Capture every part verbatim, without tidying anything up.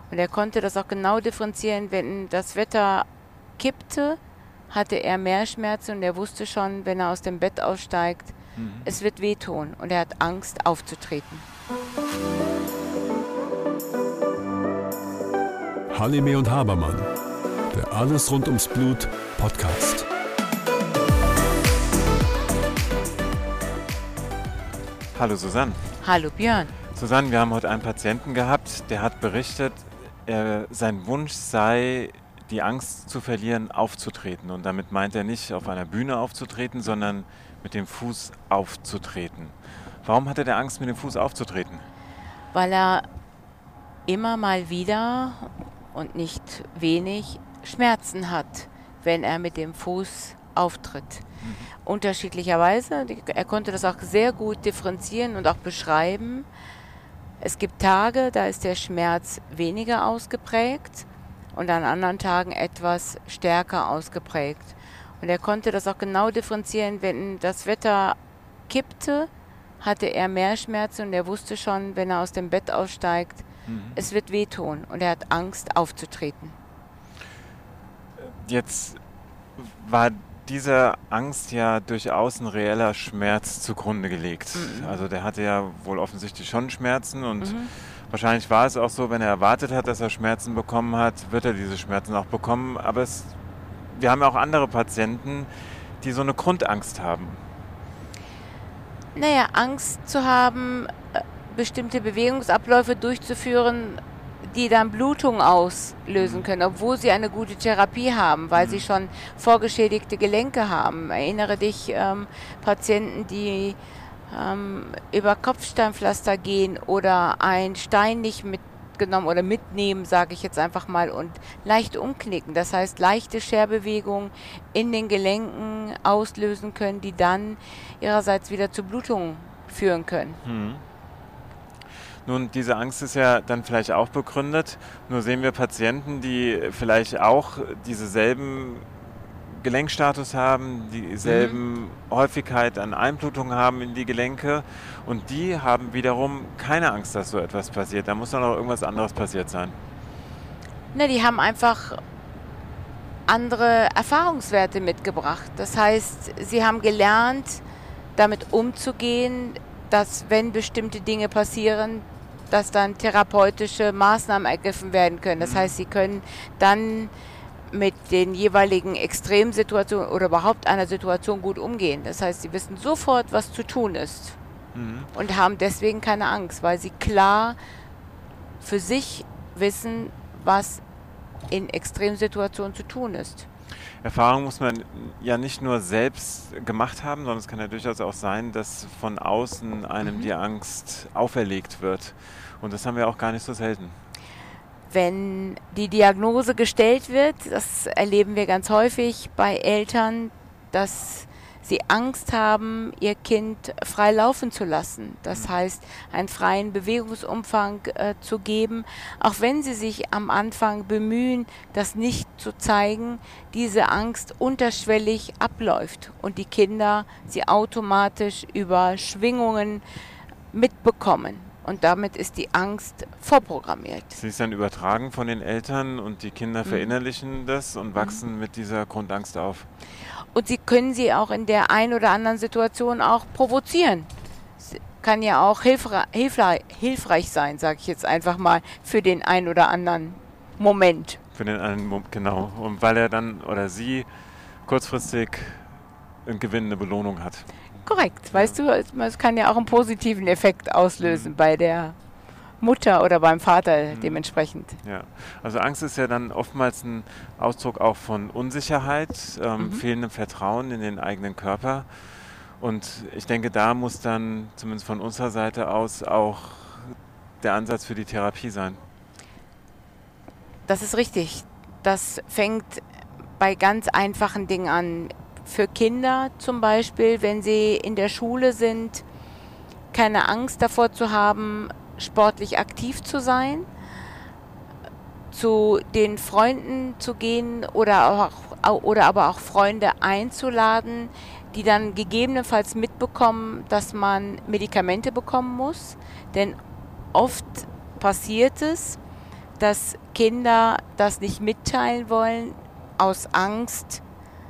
Und er konnte das auch genau differenzieren, wenn das Wetter kippte, hatte er mehr Schmerzen und er wusste schon, wenn er aus dem Bett aussteigt, mhm. es wird wehtun und er hat Angst aufzutreten. Halime und Habermann, der Alles rund ums Blut Podcast. Hallo Susanne. Hallo Björn. Susanne, wir haben heute einen Patienten gehabt, der hat berichtet, er, sein Wunsch sei, die Angst zu verlieren, aufzutreten. Und damit meint er nicht, auf einer Bühne aufzutreten, sondern mit dem Fuß aufzutreten. Warum hatte der Angst, mit dem Fuß aufzutreten? Weil er immer mal wieder und nicht wenig Schmerzen hat, wenn er mit dem Fuß auftritt. Mhm. Unterschiedlicherweise, er konnte das auch sehr gut differenzieren und auch beschreiben. Es gibt Tage, da ist der Schmerz weniger ausgeprägt und an anderen Tagen etwas stärker ausgeprägt. Und er konnte das auch genau differenzieren, wenn das Wetter kippte, hatte er mehr Schmerzen und er wusste schon, wenn er aus dem Bett aussteigt, mhm. es wird wehtun und er hat Angst aufzutreten. Jetzt war dieser Angst ja durchaus ein reeller Schmerz zugrunde gelegt. Mhm. Also der hatte ja wohl offensichtlich schon Schmerzen und mhm. wahrscheinlich war es auch so, wenn er erwartet hat, dass er Schmerzen bekommen hat, wird er diese Schmerzen auch bekommen. Aber es, wir haben ja auch andere Patienten, die so eine Grundangst haben. Naja, Angst zu haben, bestimmte Bewegungsabläufe durchzuführen, die dann Blutungen auslösen können, obwohl sie eine gute Therapie haben, weil mhm. sie schon vorgeschädigte Gelenke haben. Erinnere dich, ähm, Patienten, die ähm, über Kopfsteinpflaster gehen oder einen Stein nicht mitgenommen oder mitnehmen, sage ich jetzt einfach mal, und leicht umknicken. Das heißt, leichte Scherbewegungen in den Gelenken auslösen können, die dann ihrerseits wieder zu Blutungen führen können. Mhm. Nun, diese Angst ist ja dann vielleicht auch begründet. Nur sehen wir Patienten, die vielleicht auch dieselben Gelenkstatus haben, dieselben mhm. Häufigkeit an Einblutungen haben in die Gelenke. Und die haben wiederum keine Angst, dass so etwas passiert. Da muss dann auch irgendwas anderes passiert sein. Ne, die haben einfach andere Erfahrungswerte mitgebracht. Das heißt, sie haben gelernt, damit umzugehen, dass wenn bestimmte Dinge passieren, dass dann therapeutische Maßnahmen ergriffen werden können. Das heißt, sie können dann mit den jeweiligen Extremsituationen oder überhaupt einer Situation gut umgehen. Das heißt, sie wissen sofort, was zu tun ist mhm. und haben deswegen keine Angst, weil sie klar für sich wissen, was in Extremsituationen zu tun ist. Erfahrung muss man ja nicht nur selbst gemacht haben, sondern es kann ja durchaus auch sein, dass von außen einem mhm. die Angst auferlegt wird. Und das haben wir auch gar nicht so selten. Wenn die Diagnose gestellt wird, das erleben wir ganz häufig bei Eltern, dass sie Angst haben, ihr Kind frei laufen zu lassen. Das mhm. heißt, einen freien Bewegungsumfang äh, zu geben, auch wenn sie sich am Anfang bemühen, das nicht zu zeigen, diese Angst unterschwellig abläuft und die Kinder sie automatisch über Schwingungen mitbekommen. Und damit ist die Angst vorprogrammiert. Sie ist dann übertragen von den Eltern und die Kinder mhm. verinnerlichen das und wachsen mhm. mit dieser Grundangst auf. Und sie können sie auch in der einen oder anderen Situation auch provozieren. Es kann ja auch hilfre- hilfre- hilfreich sein, sage ich jetzt einfach mal, für den einen oder anderen Moment. Für den einen Moment, genau. Und weil er dann oder sie kurzfristig einen Gewinn, eine Belohnung hat. Korrekt. Weißt du, es kann ja auch einen positiven Effekt auslösen mhm. bei der Mutter oder beim Vater mhm. dementsprechend. Ja, also Angst ist ja dann oftmals ein Ausdruck auch von Unsicherheit, ähm, mhm. fehlendem Vertrauen in den eigenen Körper. Und ich denke, da muss dann zumindest von unserer Seite aus auch der Ansatz für die Therapie sein. Das ist richtig. Das fängt bei ganz einfachen Dingen an. Für Kinder zum Beispiel, wenn sie in der Schule sind, keine Angst davor zu haben, sportlich aktiv zu sein, zu den Freunden zu gehen oder auch, oder aber auch Freunde einzuladen, die dann gegebenenfalls mitbekommen, dass man Medikamente bekommen muss. Denn oft passiert es, dass Kinder das nicht mitteilen wollen, aus Angst,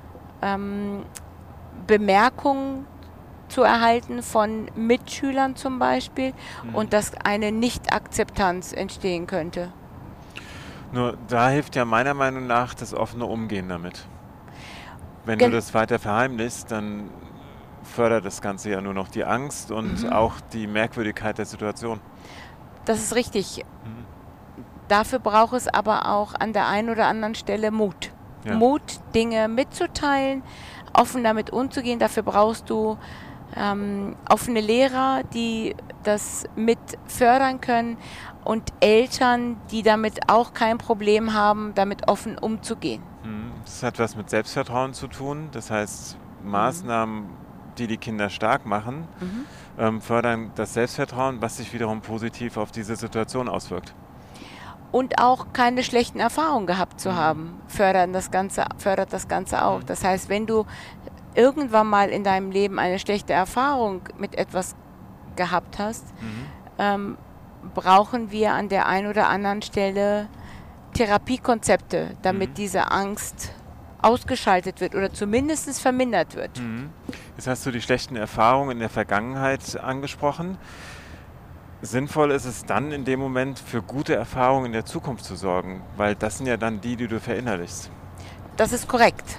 ähm, Bemerkungen zu erhalten von Mitschülern zum Beispiel mhm. und dass eine Nicht-Akzeptanz entstehen könnte. Nur da hilft ja meiner Meinung nach das offene Umgehen damit. Wenn Gen- du das weiter verheimlichst, dann fördert das Ganze ja nur noch die Angst und mhm. auch die Merkwürdigkeit der Situation. Das ist richtig. Mhm. Dafür braucht es aber auch an der einen oder anderen Stelle Mut. Ja. Mut, Dinge mitzuteilen, offen damit umzugehen. Dafür brauchst du ähm, offene Lehrer, die das mit fördern können und Eltern, die damit auch kein Problem haben, damit offen umzugehen. Das hat was mit Selbstvertrauen zu tun. Das heißt, Maßnahmen, die die Kinder stark machen, mhm. ähm, fördern das Selbstvertrauen, was sich wiederum positiv auf diese Situation auswirkt. Und auch keine schlechten Erfahrungen gehabt zu haben, fördern das Ganze, fördert das Ganze auch. Das heißt, wenn du irgendwann mal in deinem Leben eine schlechte Erfahrung mit etwas gehabt hast, mhm. ähm, brauchen wir an der einen oder anderen Stelle Therapiekonzepte, damit mhm. diese Angst ausgeschaltet wird oder zumindest vermindert wird. Mhm. Jetzt hast du die schlechten Erfahrungen in der Vergangenheit angesprochen. Sinnvoll ist es dann in dem Moment für gute Erfahrungen in der Zukunft zu sorgen, weil das sind ja dann die, die du verinnerlichst. Das ist korrekt.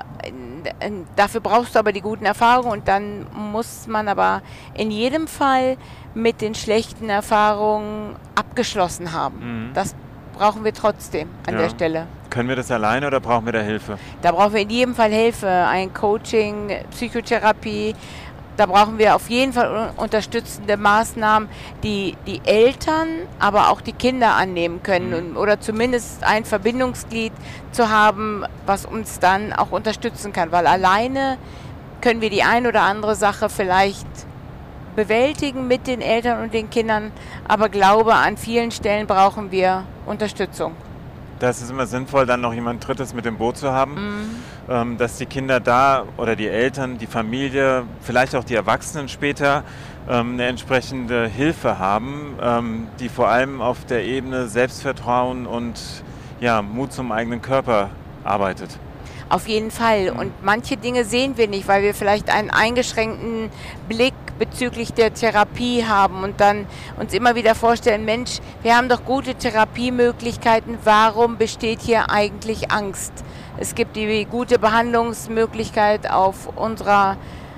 Mhm. Dafür brauchst du aber die guten Erfahrungen und dann muss man aber in jedem Fall mit den schlechten Erfahrungen abgeschlossen haben. Mhm. Das brauchen wir trotzdem an ja. der Stelle. Können wir das alleine oder brauchen wir da Hilfe? Da brauchen wir in jedem Fall Hilfe, ein Coaching, Psychotherapie. Da brauchen wir auf jeden Fall unterstützende Maßnahmen, die die Eltern, aber auch die Kinder annehmen können mhm. oder zumindest ein Verbindungsglied zu haben, was uns dann auch unterstützen kann. Weil alleine können wir die ein oder andere Sache vielleicht bewältigen mit den Eltern und den Kindern, aber glaube, an vielen Stellen brauchen wir Unterstützung. Das ist immer sinnvoll, dann noch jemand Drittes mit dem Boot zu haben, mhm. ähm, dass die Kinder da oder die Eltern, die Familie, vielleicht auch die Erwachsenen später ähm, eine entsprechende Hilfe haben, ähm, die vor allem auf der Ebene Selbstvertrauen und ja, Mut zum eigenen Körper arbeitet. Auf jeden Fall. Und manche Dinge sehen wir nicht, weil wir vielleicht einen eingeschränkten Blick bezüglich der Therapie haben und dann uns immer wieder vorstellen, Mensch, wir haben doch gute Therapiemöglichkeiten, warum besteht hier eigentlich Angst? Es gibt die gute Behandlungsmöglichkeit auf unserer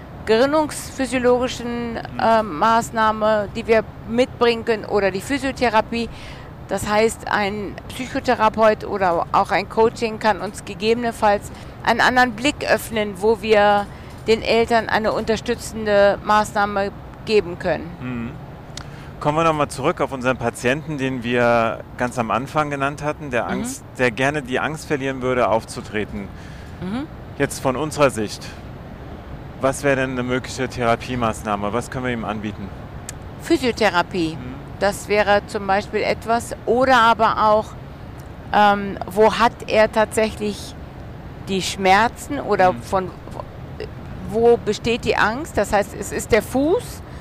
gerinnungsphysiologischen äh, Maßnahme, die wir mitbringen können, oder die Physiotherapie. Das heißt, ein Psychotherapeut oder auch ein Coaching kann uns gegebenenfalls einen anderen Blick öffnen, wo wir den Eltern eine unterstützende Maßnahme geben können. Mhm. Kommen wir nochmal zurück auf unseren Patienten, den wir ganz am Anfang genannt hatten, der, Angst, mhm. der gerne die Angst verlieren würde, aufzutreten. Mhm. Jetzt von unserer Sicht, was wäre denn eine mögliche Therapiemaßnahme? Was können wir ihm anbieten? Physiotherapie. Mhm. Das wäre zum Beispiel etwas. Oder aber auch, ähm, wo hat er tatsächlich die Schmerzen oder mhm. von wo besteht die Angst? Das heißt, es ist der Fuß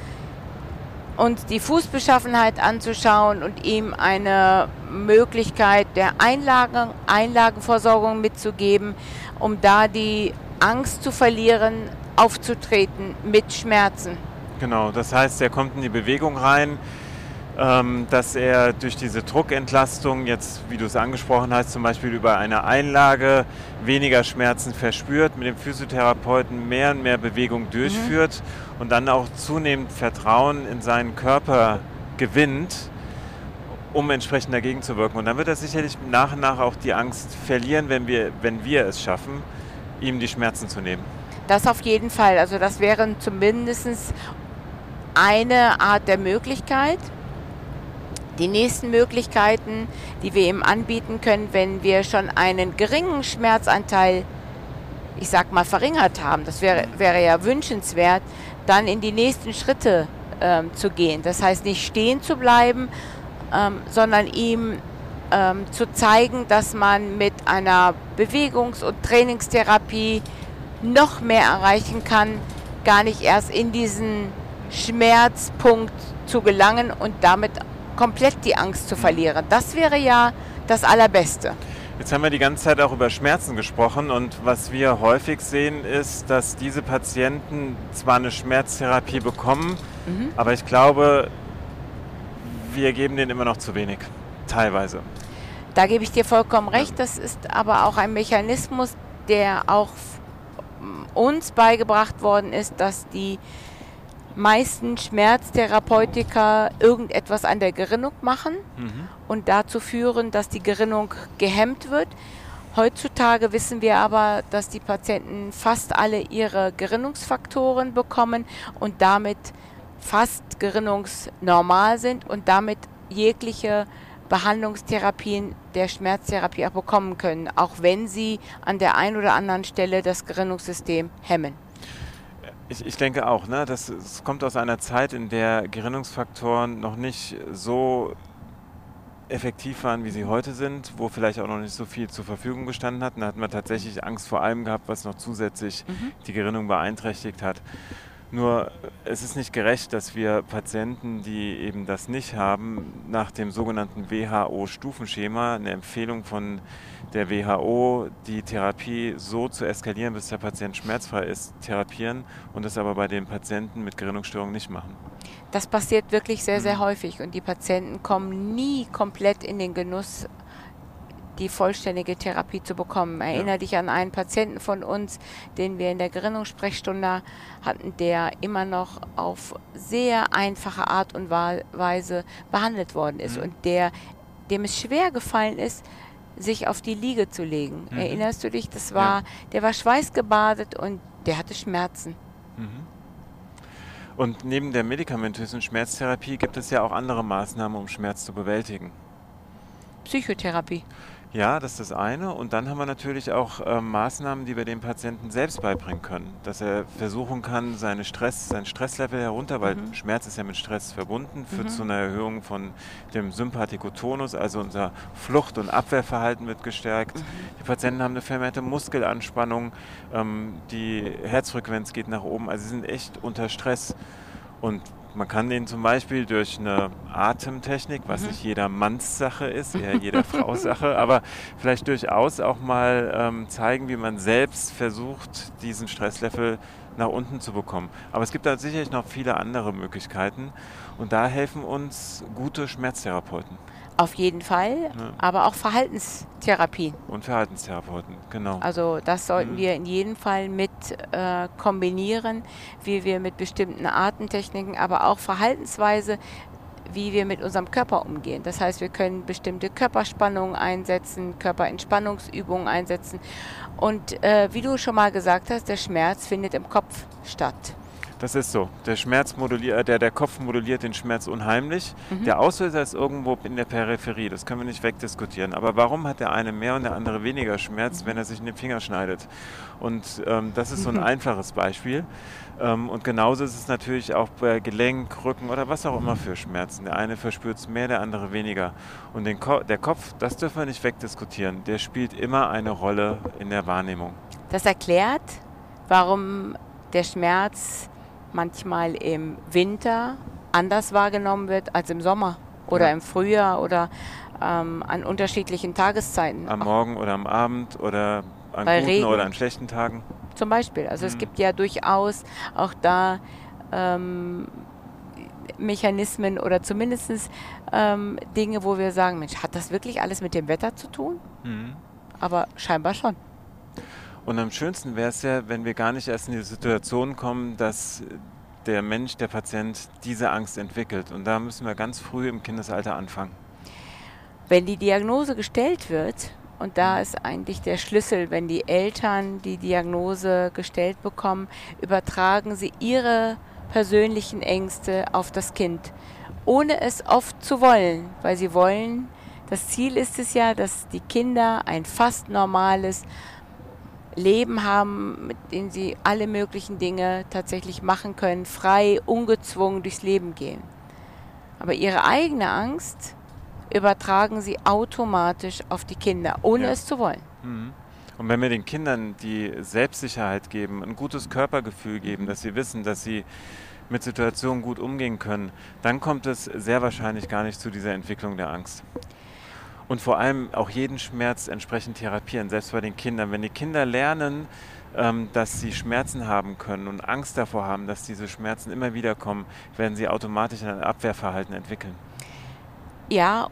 und die Fußbeschaffenheit anzuschauen und ihm eine Möglichkeit der Einlagen, Einlagenversorgung mitzugeben, um da die Angst zu verlieren, aufzutreten mit Schmerzen. Genau, das heißt, er kommt in die Bewegung rein, ähm, dass er durch diese Druckentlastung, jetzt wie du es angesprochen hast, zum Beispiel über eine Einlage weniger Schmerzen verspürt, mit dem Physiotherapeuten mehr und mehr Bewegung durchführt mhm. und dann auch zunehmend Vertrauen in seinen Körper gewinnt, um entsprechend dagegen zu wirken. Und dann wird er sicherlich nach und nach auch die Angst verlieren, wenn wir, wenn wir es schaffen, ihm die Schmerzen zu nehmen. Das auf jeden Fall. Also das wäre zumindest eine Art der Möglichkeit. Die nächsten Möglichkeiten, die wir ihm anbieten können, wenn wir schon einen geringen Schmerzanteil, ich sag mal, verringert haben, das wäre, wäre ja wünschenswert, dann in die nächsten Schritte ähm, zu gehen. Das heißt, nicht stehen zu bleiben, ähm, sondern ihm ähm, zu zeigen, dass man mit einer Bewegungs- und Trainingstherapie noch mehr erreichen kann, gar nicht erst in diesen Schmerzpunkt zu gelangen und damit komplett die Angst zu verlieren. Das wäre ja das Allerbeste. Jetzt haben wir die ganze Zeit auch über Schmerzen gesprochen und was wir häufig sehen ist, dass diese Patienten zwar eine Schmerztherapie bekommen, mhm. aber ich glaube, wir geben denen immer noch zu wenig, teilweise. Da gebe ich dir vollkommen recht, das ist aber auch ein Mechanismus, der auch uns beigebracht worden ist, dass die meisten Schmerztherapeutika irgendetwas an der Gerinnung machen mhm. und dazu führen, dass die Gerinnung gehemmt wird. Heutzutage wissen wir aber, dass die Patienten fast alle ihre Gerinnungsfaktoren bekommen und damit fast gerinnungsnormal sind und damit jegliche Behandlungstherapien der Schmerztherapie auch bekommen können, auch wenn sie an der einen oder anderen Stelle das Gerinnungssystem hemmen. Ich, ich denke auch, ne, das, das kommt aus einer Zeit, in der Gerinnungsfaktoren noch nicht so effektiv waren, wie sie heute sind, wo vielleicht auch noch nicht so viel zur Verfügung gestanden hat. Da hatten wir tatsächlich Angst vor allem gehabt, was noch zusätzlich mhm. die Gerinnung beeinträchtigt hat. Nur es ist nicht gerecht, dass wir Patienten, die eben das nicht haben, nach dem sogenannten W H O-Stufenschema, eine Empfehlung von der W H O, die Therapie so zu eskalieren, bis der Patient schmerzfrei ist, therapieren und das aber bei den Patienten mit Gerinnungsstörungen nicht machen. Das passiert wirklich sehr, sehr mhm. häufig und die Patienten kommen nie komplett in den Genuss, die vollständige Therapie zu bekommen. Erinnere ja. dich an einen Patienten von uns, den wir in der Gerinnungssprechstunde hatten, der immer noch auf sehr einfache Art und Weise behandelt worden ist mhm. und der, dem es schwer gefallen ist, sich auf die Liege zu legen. Mhm. Erinnerst du dich? Das war, ja. der war schweißgebadet und der hatte Schmerzen. Mhm. Und neben der medikamentösen Schmerztherapie gibt es ja auch andere Maßnahmen, um Schmerz zu bewältigen. Psychotherapie. Ja, das ist das eine. Und dann haben wir natürlich auch äh, Maßnahmen, die wir dem Patienten selbst beibringen können. Dass er versuchen kann, seine Stress, sein Stresslevel herunter, weil mhm. Schmerz ist ja mit Stress verbunden, führt mhm. zu einer Erhöhung von dem Sympathikotonus, also unser Flucht- und Abwehrverhalten wird gestärkt. Mhm. Die Patienten haben eine vermehrte Muskelanspannung, ähm, die Herzfrequenz geht nach oben, also sie sind echt unter Stress. Und man kann den zum Beispiel durch eine Atemtechnik, was mhm. nicht jedermanns Sache ist, eher jeder Frau Sache, aber vielleicht durchaus auch mal ähm, zeigen, wie man selbst versucht, diesen Stresslevel nach unten zu bekommen. Aber es gibt da sicherlich noch viele andere Möglichkeiten und da helfen uns gute Schmerztherapeuten. Auf jeden Fall, ja. aber auch Verhaltenstherapien. Und Verhaltenstherapeuten, genau. Also das sollten mhm. wir in jedem Fall mit äh, kombinieren, wie wir mit bestimmten Atemtechniken, aber auch Verhaltensweise, wie wir mit unserem Körper umgehen. Das heißt, wir können bestimmte Körperspannungen einsetzen, Körperentspannungsübungen einsetzen. Und äh, wie du schon mal gesagt hast, der Schmerz findet im Kopf statt. Das ist so. Der, Schmerz moduliert, der, der Kopf moduliert den Schmerz unheimlich. Mhm. Der Auslöser ist irgendwo in der Peripherie. Das können wir nicht wegdiskutieren. Aber warum hat der eine mehr und der andere weniger Schmerz, wenn er sich in den Finger schneidet? Und ähm, das ist so ein mhm. einfaches Beispiel. Ähm, und genauso ist es natürlich auch bei Gelenk, Rücken oder was auch immer für Schmerzen. Der eine verspürt es mehr, der andere weniger. Und den Ko- der Kopf, das dürfen wir nicht wegdiskutieren. Der spielt immer eine Rolle in der Wahrnehmung. Das erklärt, warum der Schmerz manchmal im Winter anders wahrgenommen wird als im Sommer oder ja. im Frühjahr oder ähm, an unterschiedlichen Tageszeiten. Am Morgen oder am Abend oder an Bei guten Regen. Oder an schlechten Tagen. Zum Beispiel. Also mhm. es gibt ja durchaus auch da ähm, Mechanismen oder zumindest ähm, Dinge, wo wir sagen, Mensch, hat das wirklich alles mit dem Wetter zu tun? Mhm. Aber scheinbar schon. Und am schönsten wäre es ja, wenn wir gar nicht erst in die Situation kommen, dass der Mensch, der Patient, diese Angst entwickelt. Und da müssen wir ganz früh im Kindesalter anfangen. Wenn die Diagnose gestellt wird, und da ist eigentlich der Schlüssel, wenn die Eltern die Diagnose gestellt bekommen, übertragen sie ihre persönlichen Ängste auf das Kind, ohne es oft zu wollen, weil sie wollen, das Ziel ist es ja, dass die Kinder ein fast normales Leben haben, mit dem sie alle möglichen Dinge tatsächlich machen können, frei, ungezwungen durchs Leben gehen. Aber ihre eigene Angst übertragen sie automatisch auf die Kinder, ohne ja. es zu wollen. Mhm. Und wenn wir den Kindern die Selbstsicherheit geben, ein gutes Körpergefühl geben, dass sie wissen, dass sie mit Situationen gut umgehen können, dann kommt es sehr wahrscheinlich gar nicht zu dieser Entwicklung der Angst. Und vor allem auch jeden Schmerz entsprechend therapieren, selbst bei den Kindern. Wenn die Kinder lernen, ähm, dass sie Schmerzen haben können und Angst davor haben, dass diese Schmerzen immer wieder kommen, werden sie automatisch ein Abwehrverhalten entwickeln. Ja,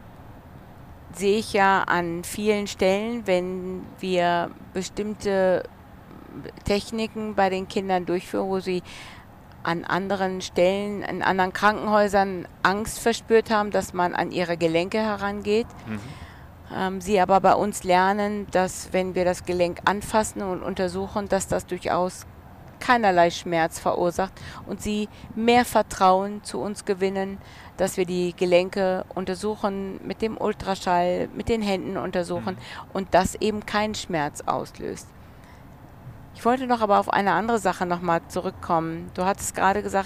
sehe ich ja an vielen Stellen, wenn wir bestimmte Techniken bei den Kindern durchführen, wo sie an anderen Stellen, in anderen Krankenhäusern Angst verspürt haben, dass man an ihre Gelenke herangeht. Mhm. Ähm, sie aber bei uns lernen, dass wenn wir das Gelenk anfassen und untersuchen, dass das durchaus keinerlei Schmerz verursacht und sie mehr Vertrauen zu uns gewinnen, dass wir die Gelenke untersuchen, mit dem Ultraschall, mit den Händen untersuchen mhm. und das eben keinen Schmerz auslöst. Ich wollte noch aber auf eine andere Sache nochmal zurückkommen. Du hattest gerade gesagt,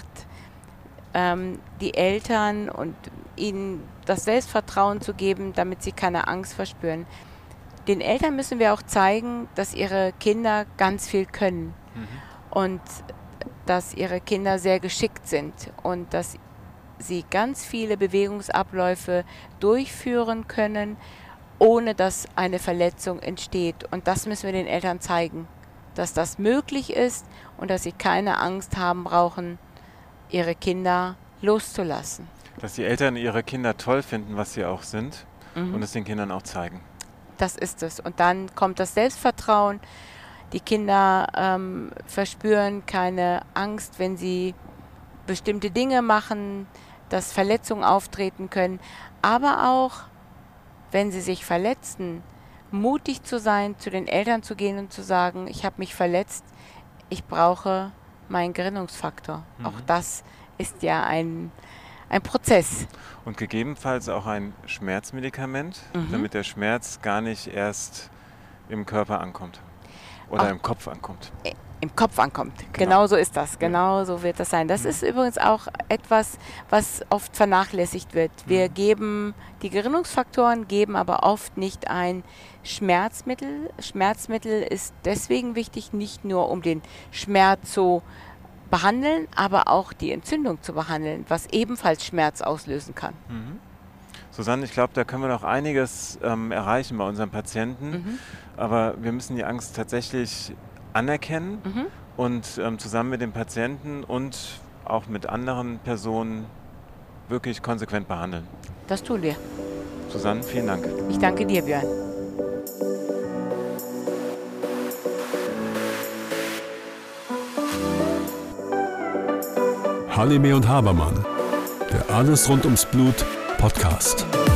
ähm, die Eltern und ihnen das Selbstvertrauen zu geben, damit sie keine Angst verspüren. Den Eltern müssen wir auch zeigen, dass ihre Kinder ganz viel können mhm. und dass ihre Kinder sehr geschickt sind und dass sie ganz viele Bewegungsabläufe durchführen können, ohne dass eine Verletzung entsteht. Und das müssen wir den Eltern zeigen, dass das möglich ist und dass sie keine Angst haben brauchen, ihre Kinder loszulassen. Dass die Eltern ihre Kinder toll finden, was sie auch sind mhm. und es den Kindern auch zeigen. Das ist es. Und dann kommt das Selbstvertrauen. Die Kinder ähm, verspüren keine Angst, wenn sie bestimmte Dinge machen, dass Verletzungen auftreten können. Aber auch, wenn sie sich verletzen, mutig zu sein, zu den Eltern zu gehen und zu sagen, ich habe mich verletzt, ich brauche meinen Gerinnungsfaktor. Mhm. Auch das ist ja ein, ein Prozess. Und gegebenenfalls auch ein Schmerzmedikament, mhm. damit der Schmerz gar nicht erst im Körper ankommt oder auch im Kopf ankommt. Im Kopf ankommt. Genau, genau so ist das. Genau so wird das sein. Das mhm. ist übrigens auch etwas, was oft vernachlässigt wird. Wir mhm. geben, die Gerinnungsfaktoren geben aber oft nicht ein Schmerzmittel. Schmerzmittel ist deswegen wichtig, nicht nur um den Schmerz zu behandeln, aber auch die Entzündung zu behandeln, was ebenfalls Schmerz auslösen kann. Mhm. Susanne, ich glaube, da können wir noch einiges ähm, erreichen bei unseren Patienten, mhm. aber wir müssen die Angst tatsächlich anerkennen mhm. und ähm, zusammen mit dem Patienten und auch mit anderen Personen wirklich konsequent behandeln. Das tun wir. Susanne, vielen Dank. Ich danke dir, Björn. Halime und Habermann, der Alles rund ums Blut Podcast.